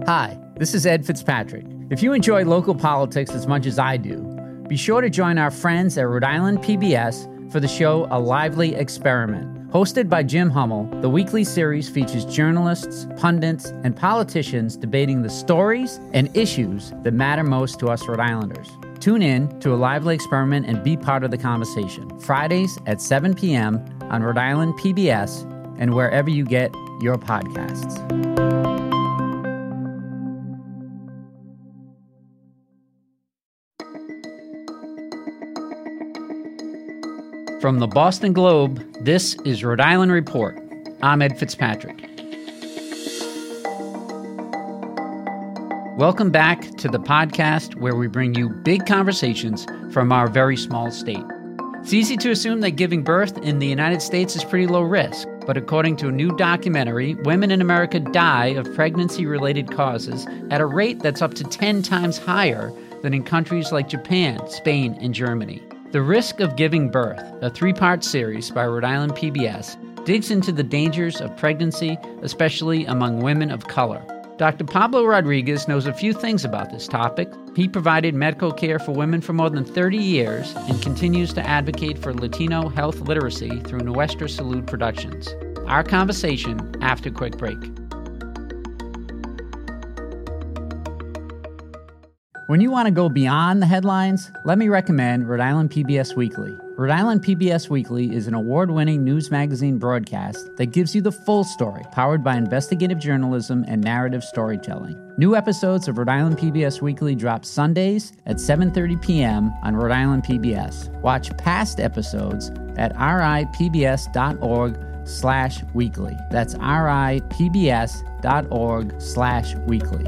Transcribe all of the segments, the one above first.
Hi, this is Ed Fitzpatrick. If you enjoy local politics as much as I do, be sure to join our friends at Rhode Island PBS for the show A Lively Experiment. Hosted by Jim Hummel, the weekly series features journalists, pundits, and politicians debating the stories and issues that matter most to us Rhode Islanders. Tune in to A Lively Experiment and be part of the conversation. Fridays at 7 p.m. on Rhode Island PBS and wherever you get your podcasts. From the Boston Globe, this is Rhode Island Report. I'm Ed Fitzpatrick. Welcome back to the podcast where we bring you big conversations from our very small state. It's easy to assume that giving birth in the United States is pretty low risk, but according to a new documentary, women in America die of pregnancy-related causes at a rate that's up to 10 times higher than in countries like Japan, Spain, and Germany. The Risk of Giving Birth, a 3-part series by Rhode Island PBS, digs into the dangers of pregnancy, especially among women of color. Dr. Pablo Rodriguez knows a few things about this topic. He provided medical care for women for more than 30 years and continues to advocate for Latino health literacy through Nuestra Salud Productions. Our conversation after a quick break. When you want to go beyond the headlines, let me recommend Rhode Island PBS Weekly. Rhode Island PBS Weekly is an award-winning news magazine broadcast that gives you the full story, powered by investigative journalism and narrative storytelling. New episodes of Rhode Island PBS Weekly drop Sundays at 7:30 p.m. on Rhode Island PBS. Watch past episodes at ripbs.org/weekly. That's ripbs.org/weekly.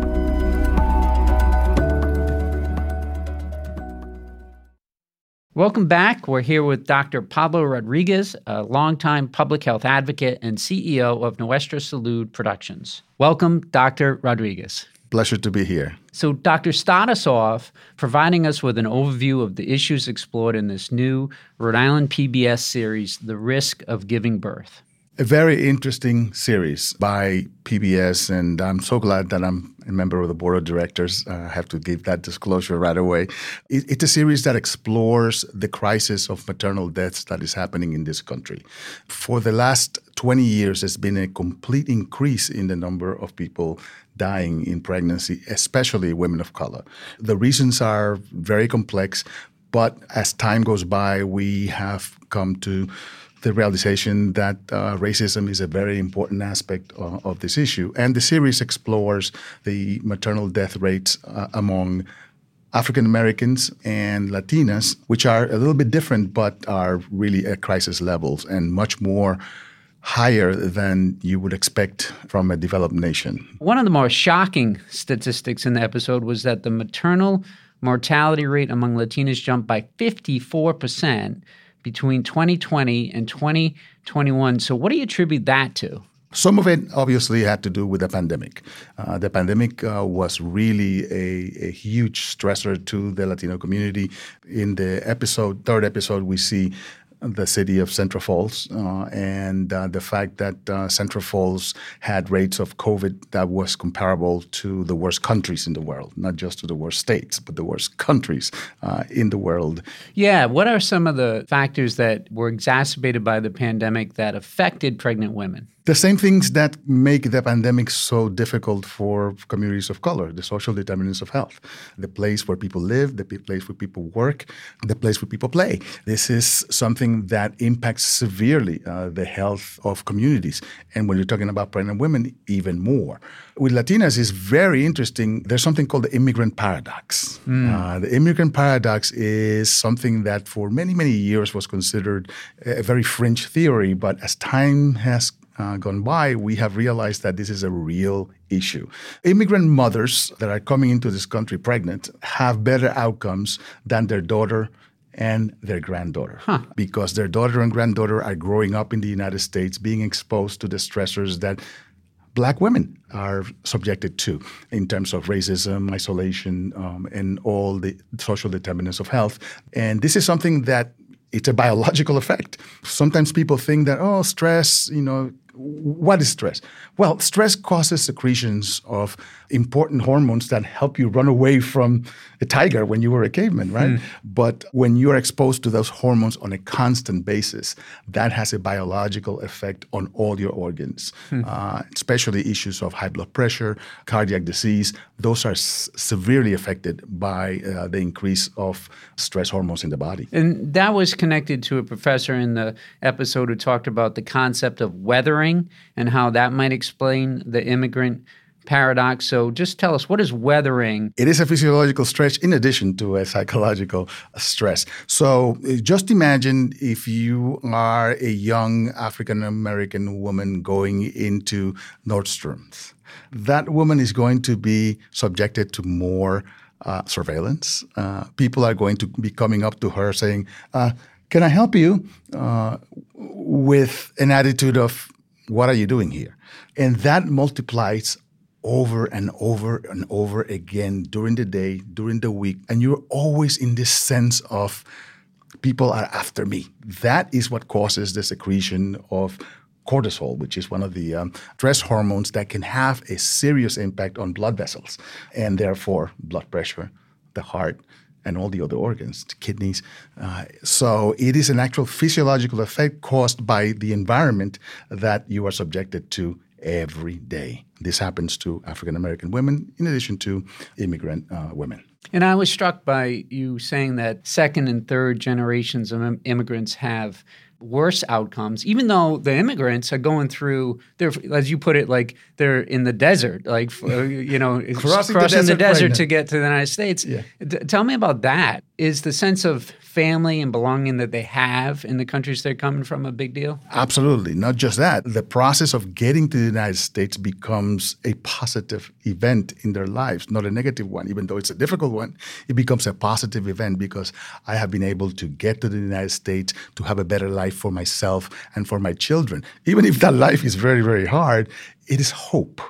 Welcome back. We're here with Dr. Pablo Rodriguez, a longtime public health advocate and CEO of Nuestra Salud Productions. Welcome, Dr. Rodriguez. Pleasure to be here. So, Doctor, start us off providing us with an overview of the issues explored in this new Rhode Island PBS series, The Risk of Giving Birth. A very interesting series by PBS, and I'm so glad that I'm a member of the board of directors. I have to give that disclosure right away. It's a series that explores the crisis of maternal deaths that is happening in this country. For the last 20 years, there's been a complete increase in the number of people dying in pregnancy, especially women of color. The reasons are very complex, but as time goes by, we have come to the realization that racism is a very important aspect of this issue. And the series explores the maternal death rates among African Americans and Latinas, which are a little bit different, but are really at crisis levels and much more higher than you would expect from a developed nation. One of the more shocking statistics in the episode was that the maternal mortality rate among Latinas jumped by 54% between 2020 and 2021. So what do you attribute that to? Some of it obviously had to do with the pandemic. The pandemic was really a huge stressor to the Latino community. In the third episode, we see the city of Central Falls and the fact that Central Falls had rates of COVID that was comparable to the worst countries in the world, not just to the worst states, but the worst countries in the world. Yeah. What are some of the factors that were exacerbated by the pandemic that affected pregnant women? The same things that make the pandemic so difficult for communities of color, the social determinants of health, the place where people live, the place where people work, the place where people play. This is something that impacts severely the health of communities. And when you're talking about pregnant women, even more. With Latinas, it's very interesting. There's something called the immigrant paradox. The immigrant paradox is something that for many, many years was considered a very fringe theory, but as time has gone by, we have realized that this is a real issue. Immigrant mothers that are coming into this country pregnant have better outcomes than their daughter and their granddaughter because their daughter and granddaughter are growing up in the United States, being exposed to the stressors that Black women are subjected to in terms of racism, isolation, and all the social determinants of health. And this is something that it's a biological effect. Sometimes people think that, stress, what is stress? Well, stress causes secretions of important hormones that help you run away from a tiger when you were a caveman, right? But when you're exposed to those hormones on a constant basis, that has a biological effect on all your organs, especially issues of high blood pressure, cardiac disease. Those are severely affected by the increase of stress hormones in the body. And that was connected to a professor in the episode who talked about the concept of weathering and how that might explain the immigrant paradox. So just tell us, what is weathering? It is a physiological stretch in addition to a psychological stress. So just imagine if you are a young African-American woman going into Nordstrom's. That woman is going to be subjected to more surveillance. People are going to be coming up to her saying, can I help you? With an attitude of, what are you doing here? And that multiplies over and over and over again during the day, during the week. And you're always in this sense of people are after me. That is what causes the secretion of cortisol, which is one of the stress hormones that can have a serious impact on blood vessels and therefore blood pressure, the heart, and all the other organs, the kidneys. So it is an actual physiological effect caused by the environment that you are subjected to every day. This happens to African-American women in addition to immigrant women. And I was struck by you saying that second and third generations of immigrants have worse outcomes, even though the immigrants are going through, they're, as you put it, like they're in the desert, like, crossing the desert to get to the United States. Yeah. Tell me about that. Is the sense of family and belonging that they have in the countries they're coming from a big deal? Absolutely. Not just that. The process of getting to the United States becomes a positive event in their lives, not a negative one. Even though it's a difficult one, it becomes a positive event because I have been able to get to the United States to have a better life for myself and for my children. Even if that life is very, very hard, it is hope.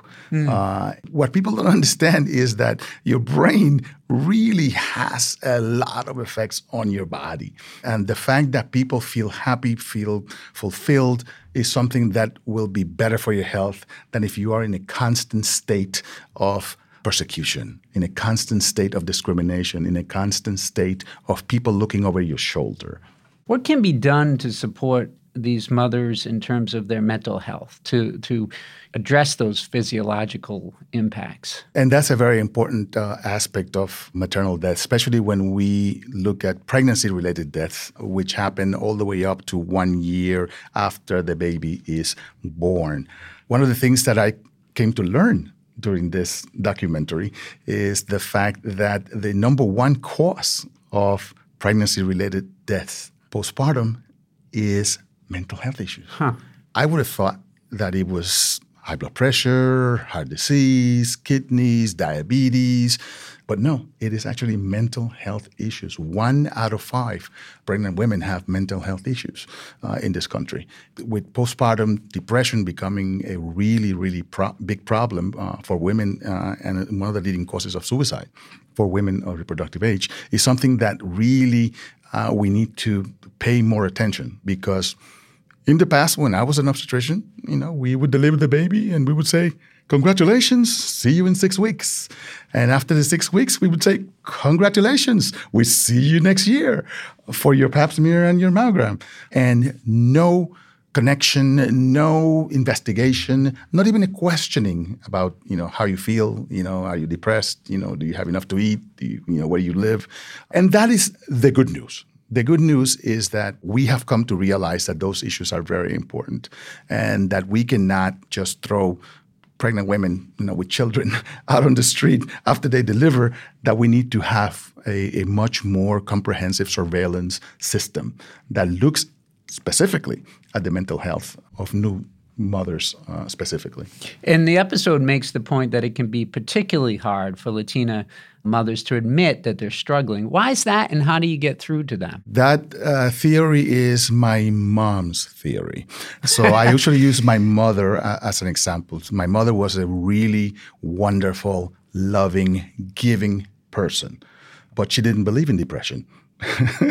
What people don't understand is that your brain really has a lot of effects on your body. And the fact that people feel happy, feel fulfilled is something that will be better for your health than if you are in a constant state of persecution, in a constant state of discrimination, in a constant state of people looking over your shoulder. What can be done to support these mothers in terms of their mental health, to address those physiological impacts? And that's a very important aspect of maternal death, especially when we look at pregnancy-related deaths, which happen all the way up to 1 year after the baby is born. One of the things that I came to learn during this documentary is the fact that the number one cause of pregnancy-related deaths postpartum is mental health issues. I would have thought that it was high blood pressure, heart disease, kidneys, diabetes, but no, it is actually mental health issues. 1 out of 5 pregnant women have mental health issues in this country, with postpartum depression becoming a really, really big problem for women and one of the leading causes of suicide for women of reproductive age is something that really we need to pay more attention because in the past, when I was an obstetrician, we would deliver the baby and we would say, congratulations, see you in 6 weeks. And after the 6 weeks, we would say, congratulations, we see you next year for your pap smear and your mammogram. And no connection, no investigation, not even a questioning about, how you feel, are you depressed, do you have enough to eat, where you live. And that is the good news. The good news is that we have come to realize that those issues are very important and that we cannot just throw pregnant women, with children out on the street after they deliver, that we need to have a much more comprehensive surveillance system that looks specifically at the mental health of new mothers specifically. And the episode makes the point that it can be particularly hard for Latina mothers to admit that they're struggling. Why is that, and how do you get through to them? That theory is my mom's theory. So I usually use my mother as an example. My mother was a really wonderful, loving, giving person, but she didn't believe in depression.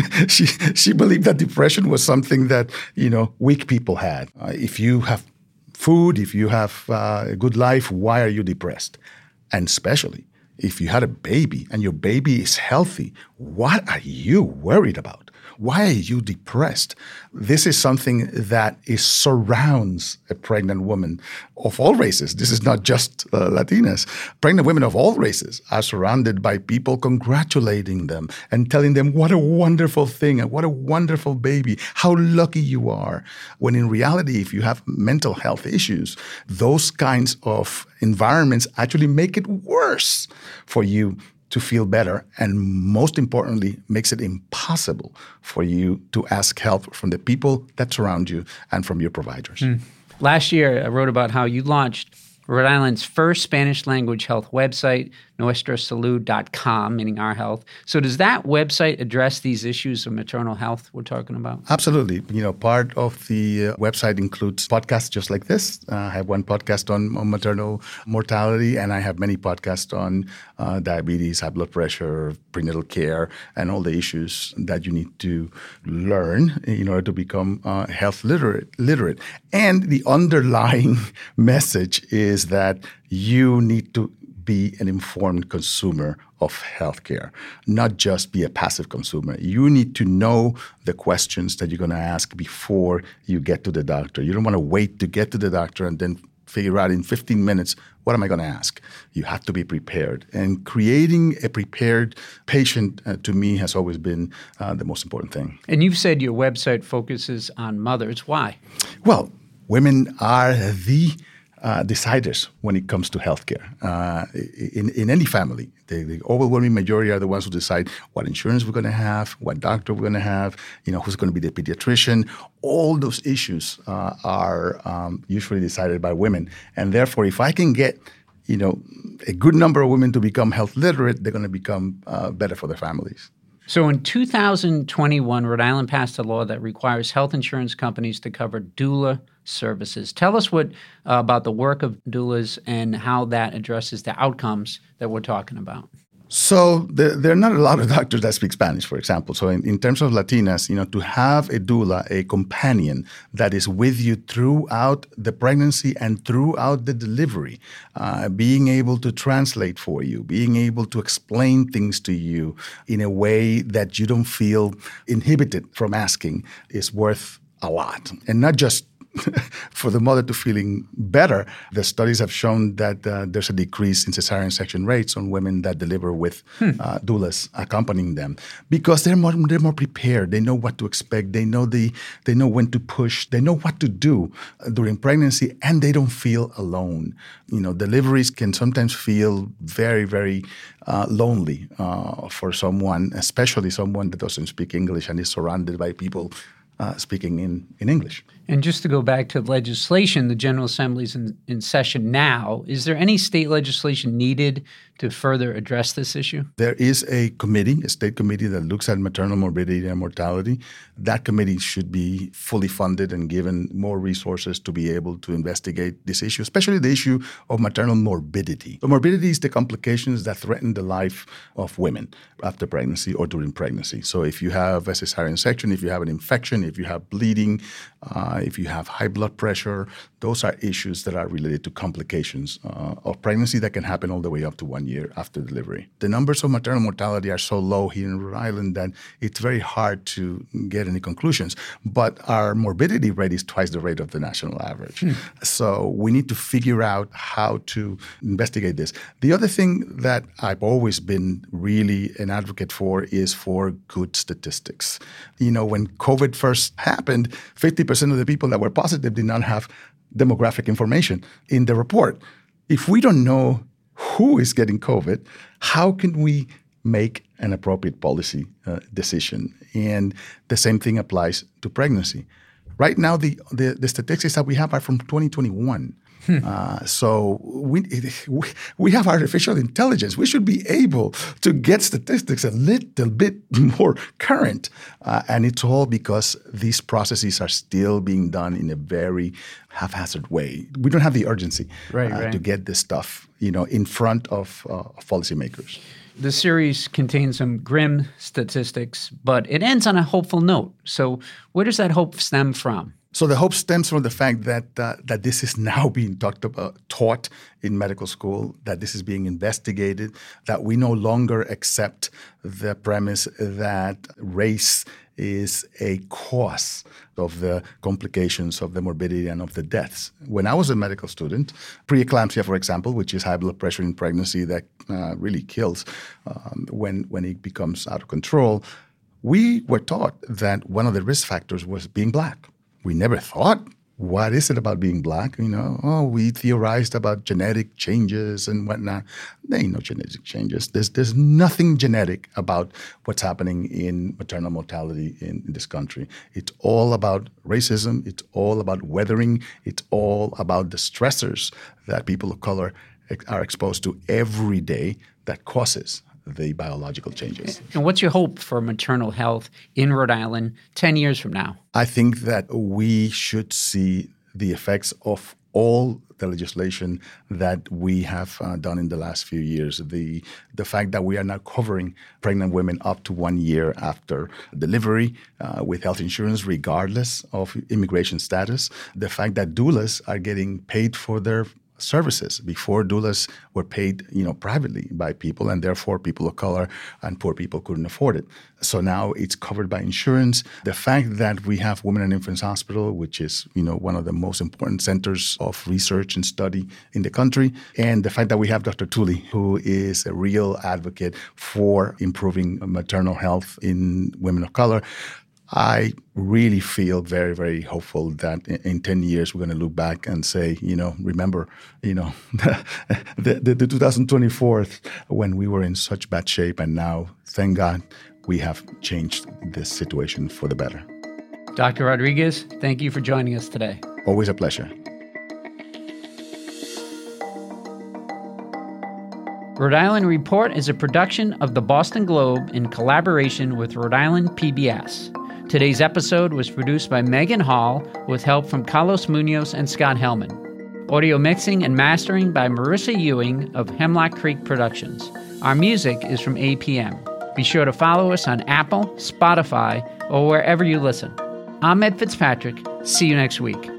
She believed that depression was something that, weak people had. If you have food, if you have a good life, why are you depressed? And especially if you had a baby and your baby is healthy, what are you worried about? Why are you depressed? This is something that surrounds a pregnant woman of all races. This is not just Latinas. Pregnant women of all races are surrounded by people congratulating them and telling them what a wonderful thing and what a wonderful baby, how lucky you are. When in reality, if you have mental health issues, those kinds of environments actually make it worse for you to feel better, and most importantly, makes it impossible for you to ask help from the people that surround you and from your providers. Last year, I wrote about how you launched Rhode Island's first Spanish-language health website, nuestrasalud.com, meaning our health. So does that website address these issues of maternal health we're talking about? Absolutely. Part of the website includes podcasts just like this. I have one podcast on maternal mortality, and I have many podcasts on diabetes, high blood pressure, prenatal care, and all the issues that you need to learn in order to become health literate. And the underlying message is that you need to be an informed consumer of healthcare, not just be a passive consumer. You need to know the questions that you're going to ask before you get to the doctor. You don't want to wait to get to the doctor and then figure out in 15 minutes, what am I going to ask? You have to be prepared. And creating a prepared patient, to me, has always been the most important thing. And you've said your website focuses on mothers. Why? Well, women are the deciders when it comes to healthcare. In any family, the overwhelming majority are the ones who decide what insurance we're going to have, what doctor we're going to have, who's going to be the pediatrician. All those issues are usually decided by women. And therefore, if I can get a good number of women to become health literate, they're going to become better for their families. So in 2021, Rhode Island passed a law that requires health insurance companies to cover doula services. Tell us about the work of doulas and how that addresses the outcomes that we're talking about. So there are not a lot of doctors that speak Spanish, for example. So in terms of Latinas, to have a doula, a companion that is with you throughout the pregnancy and throughout the delivery, being able to translate for you, being able to explain things to you in a way that you don't feel inhibited from asking is worth a lot. And not just for the mother to feeling better. The studies have shown that there's a decrease in cesarean section rates on women that deliver with doulas accompanying them because they're more prepared. They know what to expect. They know when to push. They know what to do during pregnancy, and they don't feel alone. Deliveries can sometimes feel very, very lonely for someone, especially someone that doesn't speak English and is surrounded by people speaking in English. And just to go back to legislation, the General Assembly is in session now. Is there any state legislation needed to further address this issue? There is a state committee that looks at maternal morbidity and mortality. That committee should be fully funded and given more resources to be able to investigate this issue, especially the issue of maternal morbidity. The morbidity is the complications that threaten the life of women after pregnancy or during pregnancy. So if you have a cesarean section, if you have an infection, if you have bleeding, if you have high blood pressure, those are issues that are related to complications of pregnancy that can happen all the way up to 1 year after delivery. The numbers of maternal mortality are so low here in Rhode Island that it's very hard to get any conclusions. But our morbidity rate is twice the rate of the national average. So we need to figure out how to investigate this. The other thing that I've always been really an advocate for is for good statistics. When COVID first happened, 50% of the people that were positive did not have demographic information in the report. If we don't know who is getting COVID, how can we make an appropriate policy decision? And the same thing applies to pregnancy. Right now, the statistics that we have are from 2021. So we have artificial intelligence. We should be able to get statistics a little bit more current. And it's all because these processes are still being done in a very haphazard way. We don't have the urgency to get this stuff in front of policymakers. The series contains some grim statistics, but it ends on a hopeful note. So where does that hope stem from? So the hope stems from the fact that that this is now being taught in medical school, that this is being investigated, that we no longer accept the premise that race is a cause of the complications, of the morbidity, and of the deaths. When I was a medical student, preeclampsia, for example, which is high blood pressure in pregnancy that really kills when it becomes out of control, we were taught that one of the risk factors was being Black. We never thought, what is it about being Black? We theorized about genetic changes and whatnot. There ain't no genetic changes. There's nothing genetic about what's happening in maternal mortality in this country. It's all about racism. It's all about weathering. It's all about the stressors that people of color are exposed to every day that causes the biological changes. And what's your hope for maternal health in Rhode Island 10 years from now? I think that we should see the effects of all the legislation that we have done in the last few years. The fact that we are now covering pregnant women up to 1 year after delivery with health insurance, regardless of immigration status. The fact that doulas are getting paid for their services. Before, doulas were paid, privately by people, and therefore people of color and poor people couldn't afford it. So now it's covered by insurance. The fact that we have Women and Infants Hospital, which is, one of the most important centers of research and study in the country, and the fact that we have Dr. Tooley, who is a real advocate for improving maternal health in women of color, I really feel very, very hopeful that in 10 years we're going to look back and say, remember, the 2024 when we were in such bad shape, and now, thank God, we have changed this situation for the better. Dr. Rodriguez, thank you for joining us today. Always a pleasure. Rhode Island Report is a production of the Boston Globe in collaboration with Rhode Island PBS. Today's episode was produced by Megan Hall with help from Carlos Munoz and Scott Hellman. Audio mixing and mastering by Marissa Ewing of Hemlock Creek Productions. Our music is from APM. Be sure to follow us on Apple, Spotify, or wherever you listen. I'm Ed Fitzpatrick. See you next week.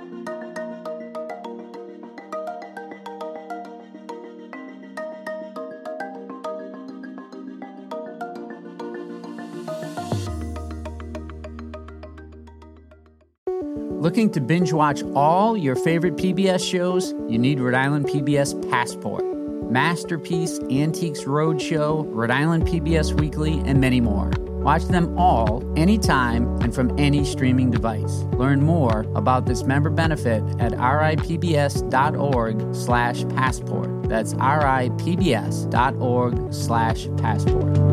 Looking to binge watch all your favorite PBS shows? You need Rhode Island PBS Passport. Masterpiece, Antiques Roadshow, Rhode Island PBS Weekly, and many more. Watch them all, anytime, and from any streaming device. Learn more about this member benefit at ripbs.org/passport. That's ripbs.org/passport.